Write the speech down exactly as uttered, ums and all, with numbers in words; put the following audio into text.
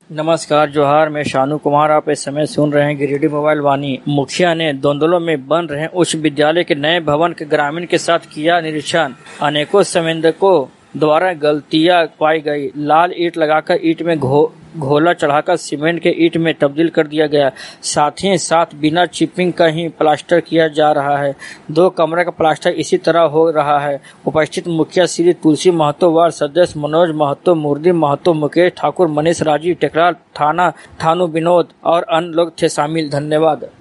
नमस्कार जोहार, मैं शानू कुमार। आप इस समय सुन रहे हैं गिरिडीह मोबाइल वाणी। मुखिया ने दोंदलो में बन रहे उच्च विद्यालय के नए भवन के ग्रामीण के साथ किया निरीक्षण। अनेकों संवेदकों द्वारा गलतियां पाई गई। लाल ईंट लगाकर ईंट में घो घोला चढ़ाकर सीमेंट के ईंट में तब्दील कर दिया गया। साथ ही साथ बिना चिपिंग का ही प्लास्टर किया जा रहा है। दो कमरे का प्लास्टर इसी तरह हो रहा है। उपस्थित मुखिया श्री तुलसी महतो, वार्ड सदस्य मनोज महतो, मुरली महतो, मुकेश ठाकुर, मनीष राजीव टेकराल, थाना थानू विनोद और अन्य लोग थे शामिल। धन्यवाद।